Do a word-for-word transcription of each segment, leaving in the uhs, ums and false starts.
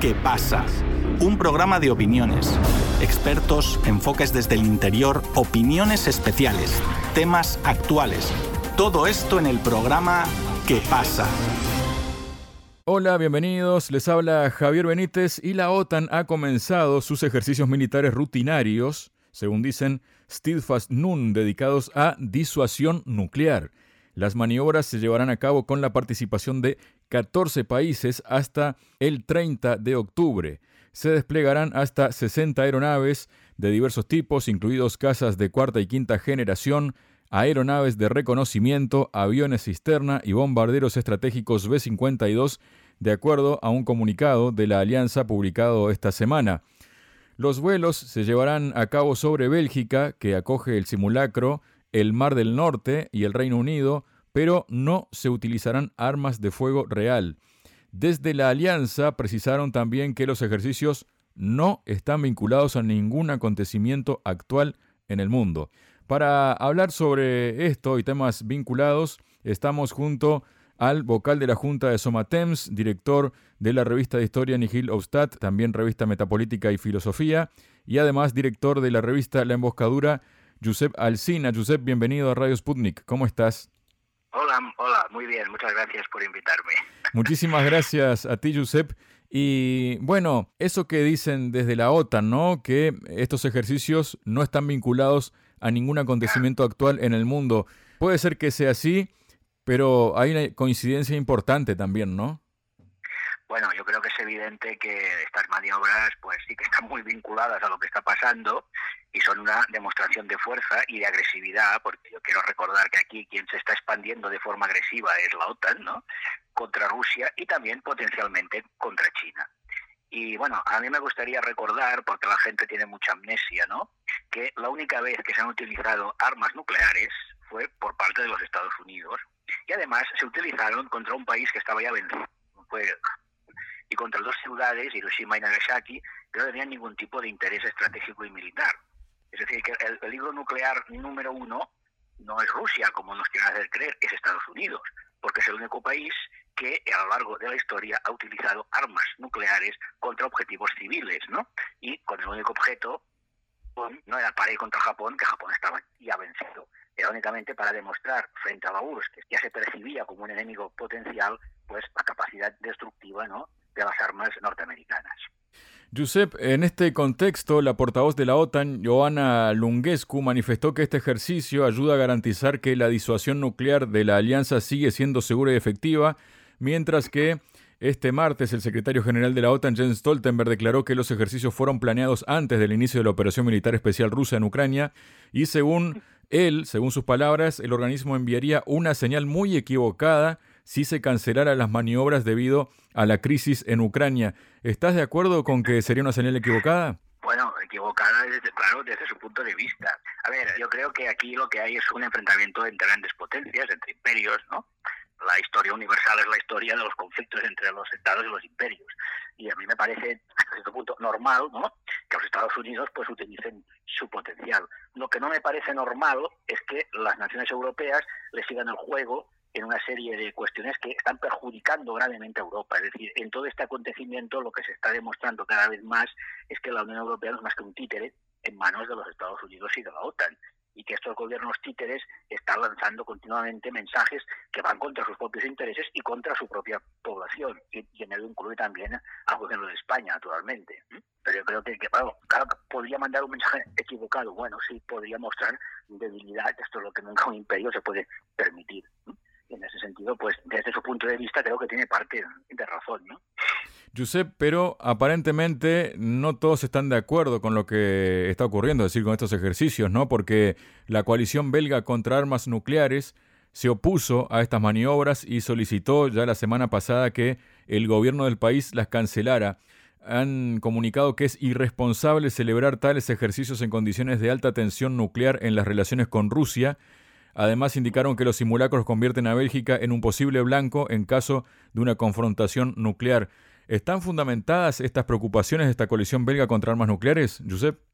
¿Qué pasa? Un programa de opiniones, expertos, enfoques desde el interior, opiniones especiales, temas actuales. Todo esto en el programa ¿Qué pasa? Hola, bienvenidos. Les habla Javier Benítez y la OTAN ha comenzado sus ejercicios militares rutinarios, según dicen Steadfast Nun, dedicados a disuasión nuclear. Las maniobras se llevarán a cabo con la participación de catorce países hasta el treinta de octubre. Se desplegarán hasta sesenta aeronaves de diversos tipos, incluidos cazas de cuarta y quinta generación, aeronaves de reconocimiento, aviones cisterna y bombarderos estratégicos B cincuenta y dos, de acuerdo a un comunicado de la Alianza publicado esta semana. Los vuelos se llevarán a cabo sobre Bélgica, que acoge el simulacro, el Mar del Norte y el Reino Unido, pero no se utilizarán armas de fuego real. Desde la Alianza precisaron también que los ejercicios no están vinculados a ningún acontecimiento actual en el mundo. Para hablar sobre esto y temas vinculados, estamos junto al vocal de la Junta de Somatemps, director de la revista de Historia Nihil Obstat, también revista Metapolítica y Filosofía, y además director de la revista La Emboscadura, Josep Alsina. Josep, bienvenido a Radio Sputnik. ¿Cómo estás? Hola, hola, muy bien. Muchas gracias por invitarme. Muchísimas gracias a ti, Josep. Y bueno, eso que dicen desde la OTAN, ¿no? Que estos ejercicios no están vinculados a ningún acontecimiento actual en el mundo. Puede ser que sea así, pero hay una coincidencia importante también, ¿no? Bueno, yo creo que es evidente que estas maniobras pues sí que están muy vinculadas a lo que está pasando y son una demostración de fuerza y de agresividad, porque yo quiero recordar que aquí quien se está expandiendo de forma agresiva es la OTAN, ¿no? Contra Rusia y también potencialmente contra China. Y bueno, a mí me gustaría recordar, porque la gente tiene mucha amnesia, ¿no?, que la única vez que se han utilizado armas nucleares fue por parte de los Estados Unidos y además se utilizaron contra un país que estaba ya vencido. Fue y contra dos ciudades, Hiroshima y Nagasaki, que no tenían ningún tipo de interés estratégico y militar. Es decir, que el peligro nuclear número uno no es Rusia, como nos quieren hacer creer, es Estados Unidos, porque es el único país que a lo largo de la historia ha utilizado armas nucleares contra objetivos civiles, ¿no? Y con el único objeto, no era para ir contra Japón, que Japón estaba ya vencido. Era únicamente para demostrar frente a la U R S S, que ya se percibía como un enemigo potencial, pues la capacidad destructiva, ¿no?, de las armas norteamericanas. Josep, en este contexto, la portavoz de la OTAN, Joanna Lungescu, manifestó que este ejercicio ayuda a garantizar que la disuasión nuclear de la alianza sigue siendo segura y efectiva, mientras que este martes el secretario general de la OTAN, Jens Stoltenberg, declaró que los ejercicios fueron planeados antes del inicio de la operación militar especial rusa en Ucrania y según él, según sus palabras, el organismo enviaría una señal muy equivocada si se cancelara las maniobras debido a la crisis en Ucrania. ¿Estás de acuerdo con que sería una señal equivocada? Bueno, equivocada, desde, claro, desde su punto de vista. A ver, yo creo que aquí lo que hay es un enfrentamiento entre grandes potencias, entre imperios, ¿no? La historia universal es la historia de los conflictos entre los estados y los imperios. Y a mí me parece, hasta cierto punto, normal, ¿no?, que los Estados Unidos pues utilicen su potencial. Lo que no me parece normal es que las naciones europeas le sigan el juego en una serie de cuestiones que están perjudicando gravemente a Europa. Es decir, en todo este acontecimiento lo que se está demostrando cada vez más es que la Unión Europea no es más que un títere en manos de los Estados Unidos y de la OTAN, y que estos gobiernos títeres están lanzando continuamente mensajes que van contra sus propios intereses y contra su propia población, y, y en ello incluye también al gobierno de España, naturalmente. Pero yo creo que, que bueno, claro, podría mandar un mensaje equivocado. Bueno, sí, podría mostrar debilidad. Esto es lo que nunca un imperio se puede permitir. En ese sentido, pues desde su punto de vista creo que tiene parte de razón, ¿no? Josep, pero aparentemente no todos están de acuerdo con lo que está ocurriendo, es decir, con estos ejercicios, ¿no? Porque la coalición belga contra armas nucleares se opuso a estas maniobras y solicitó ya la semana pasada que el gobierno del país las cancelara. Han comunicado que es irresponsable celebrar tales ejercicios en condiciones de alta tensión nuclear en las relaciones con Rusia. Además, indicaron que los simulacros convierten a Bélgica en un posible blanco en caso de una confrontación nuclear. ¿Están fundamentadas estas preocupaciones de esta coalición belga contra armas nucleares, Josep? Bueno,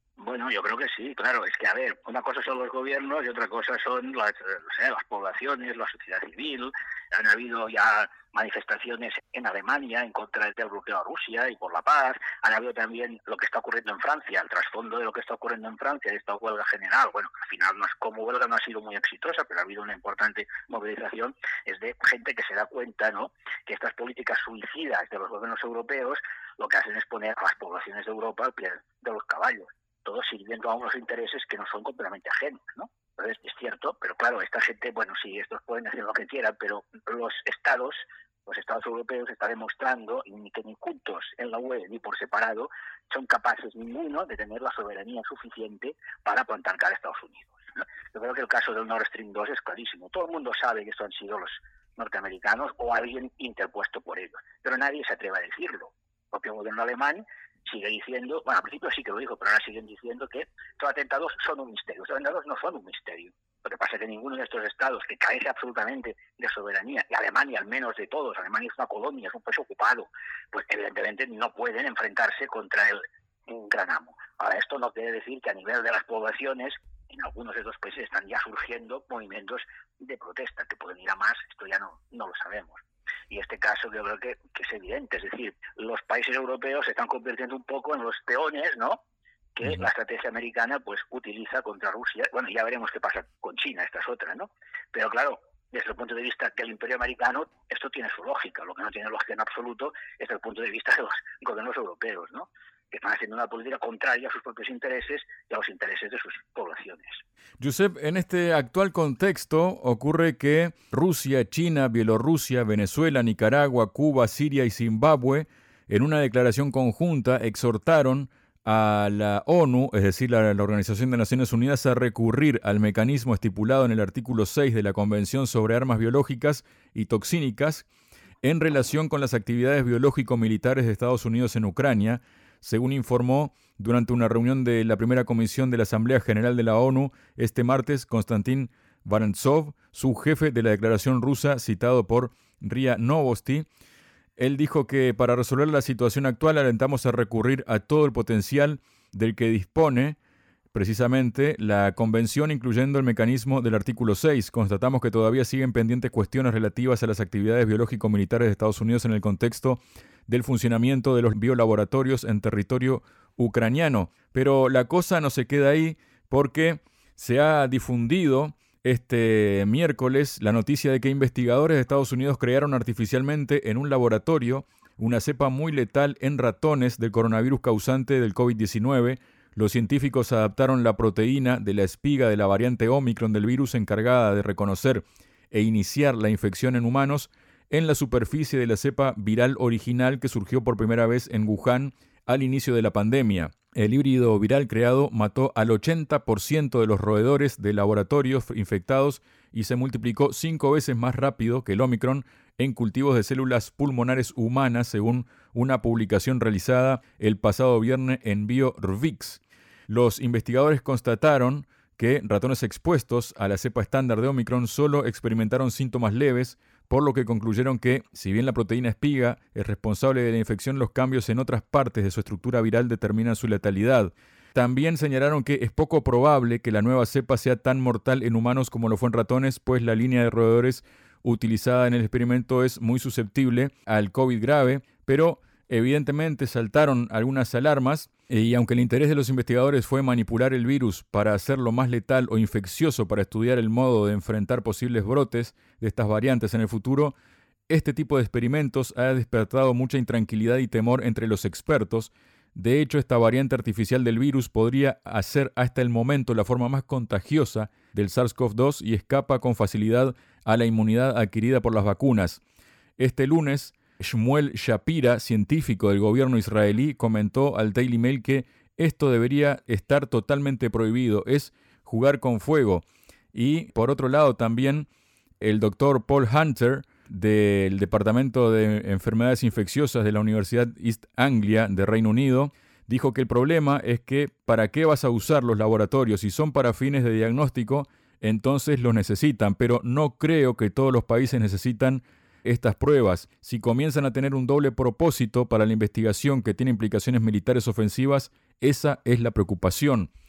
Bueno, yo creo que sí, claro. Es que, a ver, una cosa son los gobiernos y otra cosa son las, o sea, las poblaciones, la sociedad civil. Han habido ya manifestaciones en Alemania en contra del bloqueo a Rusia y por la paz. Han habido también lo que está ocurriendo en Francia, el trasfondo de lo que está ocurriendo en Francia, de esta huelga general. Bueno, al final, no es, como huelga no ha sido muy exitosa, pero ha habido una importante movilización. Es de gente que se da cuenta, ¿no?, que estas políticas suicidas de los gobiernos europeos lo que hacen es poner a las poblaciones de Europa al pie de los caballos, todos sirviendo a unos intereses que no son completamente ajenos, ¿no? Entonces, es cierto, pero claro, esta gente, bueno, sí, estos pueden hacer lo que quieran, pero los estados, los estados europeos están demostrando que ni juntos en la U E ni por separado son capaces ninguno de tener la soberanía suficiente para plantar cara a Estados Unidos, ¿no? Yo creo que el caso del Nord Stream dos es clarísimo. Todo el mundo sabe que estos han sido los norteamericanos o alguien interpuesto por ellos, pero nadie se atreve a decirlo. El propio gobierno alemán sigue diciendo, bueno, al principio sí que lo dijo, pero ahora siguen diciendo que estos atentados son un misterio. Estos atentados no son un misterio. Lo que pasa es que ninguno de estos estados, que carece absolutamente de soberanía, y Alemania al menos de todos, Alemania es una colonia, es un país ocupado, pues evidentemente no pueden enfrentarse contra el un gran amo. Ahora, esto no quiere decir que a nivel de las poblaciones, en algunos de estos países están ya surgiendo movimientos de protesta, que pueden ir a más, esto ya no, no lo sabemos. Y este caso yo creo que, que es evidente, es decir, los países europeos se están convirtiendo un poco en los peones, ¿no?, que uh-huh. la estrategia americana pues utiliza contra Rusia. Bueno, ya veremos qué pasa con China, esta es otra, ¿no? Pero claro, desde el punto de vista del imperio americano, esto tiene su lógica. Lo que no tiene lógica en absoluto es desde el punto de vista de los gobiernos europeos, ¿no?, que están haciendo una política contraria a sus propios intereses y a los intereses de sus poblaciones. Josep, en este actual contexto ocurre que Rusia, China, Bielorrusia, Venezuela, Nicaragua, Cuba, Siria y Zimbabue, en una declaración conjunta, exhortaron a la ONU, es decir, la, la Organización de Naciones Unidas, a recurrir al mecanismo estipulado en el artículo seis de la Convención sobre Armas Biológicas y Toxínicas en relación con las actividades biológico-militares de Estados Unidos en Ucrania, según informó durante una reunión de la primera comisión de la Asamblea General de la ONU este martes Konstantin Vorontsov, subjefe de la declaración rusa citado por R I A Novosti. Él dijo que para resolver la situación actual alentamos a recurrir a todo el potencial del que dispone precisamente la convención, incluyendo el mecanismo del artículo seis. Constatamos que todavía siguen pendientes cuestiones relativas a las actividades biológico-militares de Estados Unidos en el contexto del funcionamiento de los biolaboratorios en territorio ucraniano. Pero la cosa no se queda ahí, porque se ha difundido este miércoles la noticia de que investigadores de Estados Unidos crearon artificialmente en un laboratorio una cepa muy letal en ratones del coronavirus causante del covid diecinueve. Los científicos adaptaron la proteína de la espiga de la variante Omicron del virus encargada de reconocer e iniciar la infección en humanos en la superficie de la cepa viral original que surgió por primera vez en Wuhan al inicio de la pandemia. El híbrido viral creado mató al ochenta por ciento de los roedores de laboratorios infectados y se multiplicó cinco veces más rápido que el Omicron en cultivos de células pulmonares humanas, según una publicación realizada el pasado viernes en BioRvix. Los investigadores constataron que ratones expuestos a la cepa estándar de Omicron solo experimentaron síntomas leves, por lo que concluyeron que, si bien la proteína espiga es responsable de la infección, los cambios en otras partes de su estructura viral determinan su letalidad. También señalaron que es poco probable que la nueva cepa sea tan mortal en humanos como lo fue en ratones, pues la línea de roedores utilizada en el experimento es muy susceptible al COVID grave, pero evidentemente saltaron algunas alarmas y aunque el interés de los investigadores fue manipular el virus para hacerlo más letal o infeccioso para estudiar el modo de enfrentar posibles brotes de estas variantes en el futuro, este tipo de experimentos ha despertado mucha intranquilidad y temor entre los expertos. De hecho, esta variante artificial del virus podría ser hasta el momento la forma más contagiosa del SARS-CoV dos y escapa con facilidad a la inmunidad adquirida por las vacunas. Este lunes, Shmuel Shapira, científico del gobierno israelí, comentó al Daily Mail que esto debería estar totalmente prohibido, es jugar con fuego. Y por otro lado también el doctor Paul Hunter del Departamento de Enfermedades Infecciosas de la Universidad East Anglia de Reino Unido dijo que el problema es que ¿para qué vas a usar los laboratorios? Si son para fines de diagnóstico, entonces los necesitan, pero no creo que todos los países necesitan estas pruebas. Si comienzan a tener un doble propósito para la investigación que tiene implicaciones militares ofensivas, esa es la preocupación.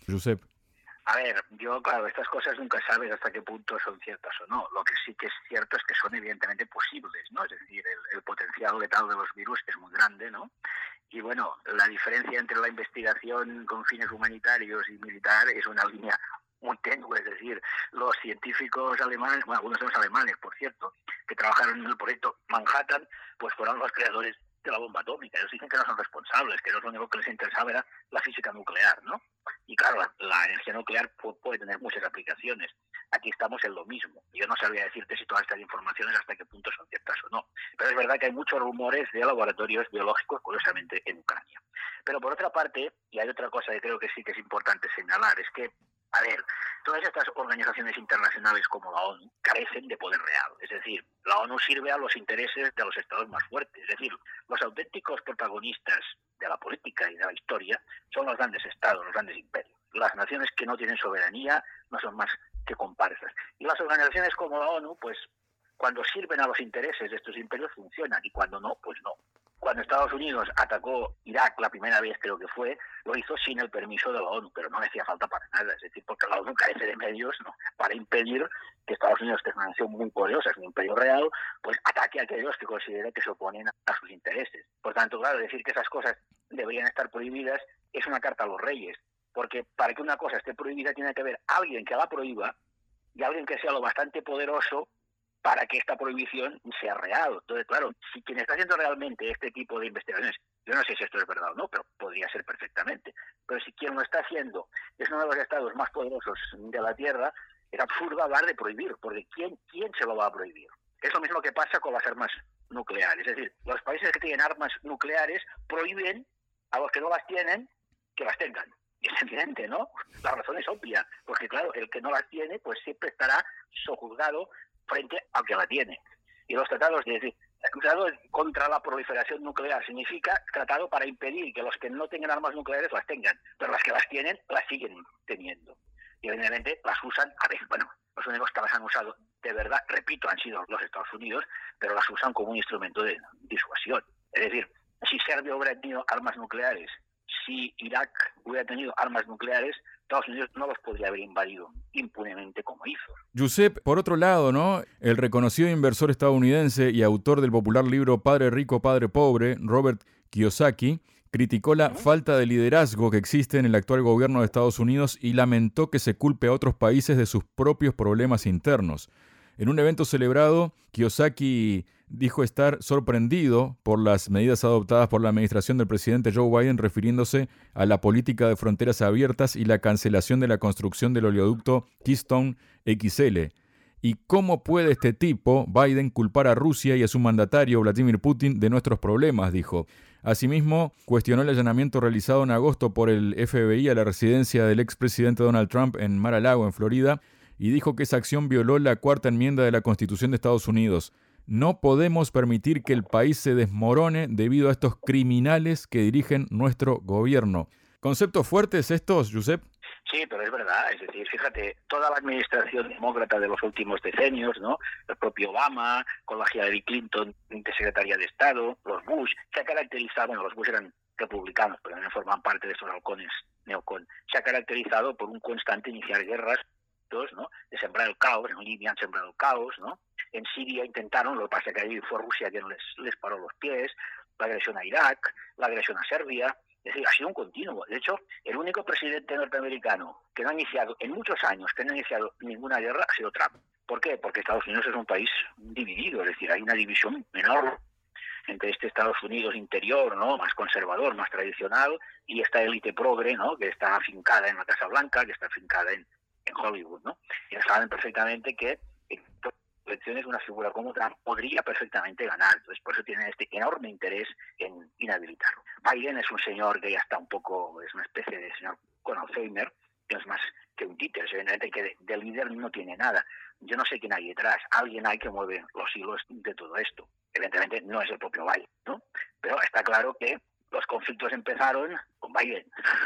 Josep? A ver, yo, claro, estas cosas nunca sabes hasta qué punto son ciertas o no. Lo que sí que es cierto es que son evidentemente posibles, ¿no? Es decir, el, el potencial letal de los virus es muy grande, ¿no? Y bueno, la diferencia entre la investigación con fines humanitarios y militar es una línea muy tenue, es decir, los científicos alemanes, bueno, algunos de los alemanes, por cierto, que trabajaron en el proyecto Manhattan, pues fueron los creadores de la bomba atómica. Ellos dicen que no son responsables, que no lo único que les interesaba era la física nuclear, ¿no? Y claro, la, la energía nuclear puede, puede tener muchas aplicaciones. Aquí estamos en lo mismo. Yo no sabría decirte si todas estas informaciones hasta qué punto son ciertas o no. Pero es verdad que hay muchos rumores de laboratorios biológicos, curiosamente, en Ucrania. Pero por otra parte, y hay otra cosa que creo que sí que es importante señalar, es que, a ver, todas estas organizaciones internacionales como la ONU carecen de poder real. Es decir, la ONU sirve a los intereses de los estados más fuertes. Es decir, los auténticos protagonistas de la política y de la historia son los grandes estados, los grandes imperios. Las naciones que no tienen soberanía no son más que comparsas. Y las organizaciones como la ONU, pues cuando sirven a los intereses de estos imperios funcionan y cuando no, pues no. Cuando Estados Unidos atacó Irak la primera vez, creo que fue, lo hizo sin el permiso de la ONU, pero no le hacía falta para nada. Es decir, porque la ONU carece de medios, ¿no?, para impedir que Estados Unidos, que es una nación muy poderosa, es un imperio real, pues ataque a aquellos que considere que se oponen a sus intereses. Por tanto, claro, decir que esas cosas deberían estar prohibidas es una carta a los reyes, porque para que una cosa esté prohibida tiene que haber alguien que la prohíba y alguien que sea lo bastante poderoso para que esta prohibición sea real. Entonces, claro, si quien está haciendo realmente este tipo de investigaciones, yo no sé si esto es verdad o no, pero podría ser perfectamente, pero si quien lo está haciendo es uno de los estados más poderosos de la Tierra, es absurdo hablar de prohibir, porque ¿quién, quién se lo va a prohibir? Es lo mismo que pasa con las armas nucleares. Es decir, los países que tienen armas nucleares prohíben a los que no las tienen que las tengan. Y es evidente, ¿no? La razón es obvia, porque claro, el que no las tiene, pues siempre estará sojuzgado frente al que la tiene. Y los tratados, es decir, el tratado contra la proliferación nuclear significa tratado para impedir que los que no tengan armas nucleares las tengan, pero las que las tienen, las siguen teniendo. Y evidentemente las usan, a ver, bueno, los únicos que las han usado de verdad, repito, han sido los Estados Unidos, pero las usan como un instrumento de disuasión. Es decir, si Serbia hubiera tenido armas nucleares, si Irak hubiera tenido armas nucleares, Estados Unidos no los podría haber invadido impunemente como hizo. Josep, por otro lado, ¿no?, el reconocido inversor estadounidense y autor del popular libro Padre Rico, Padre Pobre, Robert Kiyosaki, criticó la falta de liderazgo que existe en el actual gobierno de Estados Unidos y lamentó que se culpe a otros países de sus propios problemas internos. En un evento celebrado, Kiyosaki dijo estar sorprendido por las medidas adoptadas por la administración del presidente Joe Biden, refiriéndose a la política de fronteras abiertas y la cancelación de la construcción del oleoducto Keystone X L. ¿Y cómo puede este tipo, Biden, culpar a Rusia y a su mandatario Vladimir Putin de nuestros problemas?, dijo. Asimismo, cuestionó el allanamiento realizado en agosto por el F B I a la residencia del expresidente Donald Trump en Mar-a-Lago, en Florida, y dijo que esa acción violó la cuarta enmienda de la Constitución de Estados Unidos. No podemos permitir que el país se desmorone debido a estos criminales que dirigen nuestro gobierno. ¿Conceptos fuertes estos, Josep? Sí, pero es verdad. Es decir, fíjate, toda la administración demócrata de los últimos decenios, ¿no?, el propio Obama, con la Hillary Clinton de secretaria de Estado, los Bush, se ha caracterizado, bueno, los Bush eran republicanos, pero también forman parte de estos halcones neocon, se ha caracterizado por un constante iniciar guerras, ¿no?, de sembrar el caos. En Libia han sembrado el caos, ¿no? En Siria intentaron, lo que pasa es que ahí fue Rusia quien les, les paró los pies, la agresión a Irak, la agresión a Serbia. Es decir, ha sido un continuo. De hecho, el único presidente norteamericano que no ha iniciado, en muchos años, que no ha iniciado ninguna guerra ha sido Trump. ¿Por qué? Porque Estados Unidos es un país dividido, es decir, hay una división enorme entre este Estados Unidos interior, ¿no?, más conservador, más tradicional, y esta élite progre, ¿no?, que está afincada en la Casa Blanca, que está afincada en, en Hollywood, ¿no? Y saben perfectamente que en elecciones una figura como Trump podría perfectamente ganar. Entonces, por eso tienen este enorme interés en inhabilitarlo. Biden es un señor que ya está un poco, es una especie de señor con Alzheimer, que es más que un títer, evidentemente que de, de líder no tiene nada. Yo no sé quién hay detrás, alguien hay que mueve los hilos de todo esto. Evidentemente no es el propio Biden, ¿no? Pero está claro que los conflictos empezaron con Biden,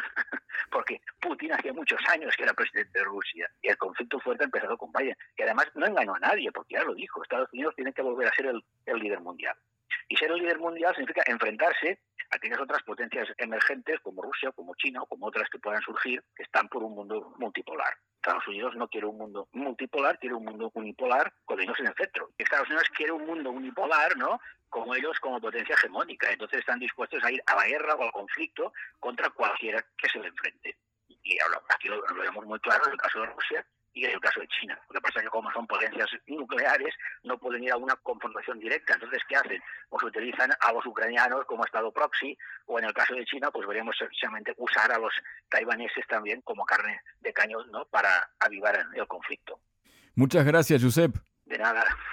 porque Putin hacía muchos años que era presidente de Rusia, y el conflicto fuerte ha empezado con Biden, que además no engañó a nadie, porque ya lo dijo, Estados Unidos tiene que volver a ser el, el líder mundial. Y ser un líder mundial significa enfrentarse a aquellas otras potencias emergentes como Rusia, como China o como otras que puedan surgir, que están por un mundo multipolar. Estados Unidos no quiere un mundo multipolar, quiere un mundo unipolar con ellos en el centro. Estados Unidos quiere un mundo unipolar, ¿no?, como ellos como potencia hegemónica. Entonces están dispuestos a ir a la guerra o al conflicto contra cualquiera que se le enfrente. Y aquí lo, lo vemos muy claro en el caso de Rusia y en el caso de China. Lo que pasa es que como son potencias nucleares no pueden ir a una confrontación directa. Entonces, ¿qué hacen? Pues utilizan a los ucranianos como estado proxy, o en el caso de China, pues veremos precisamente usar a los taiwaneses también como carne de cañón, ¿no?, para avivar el conflicto. Muchas gracias, Josep. De nada.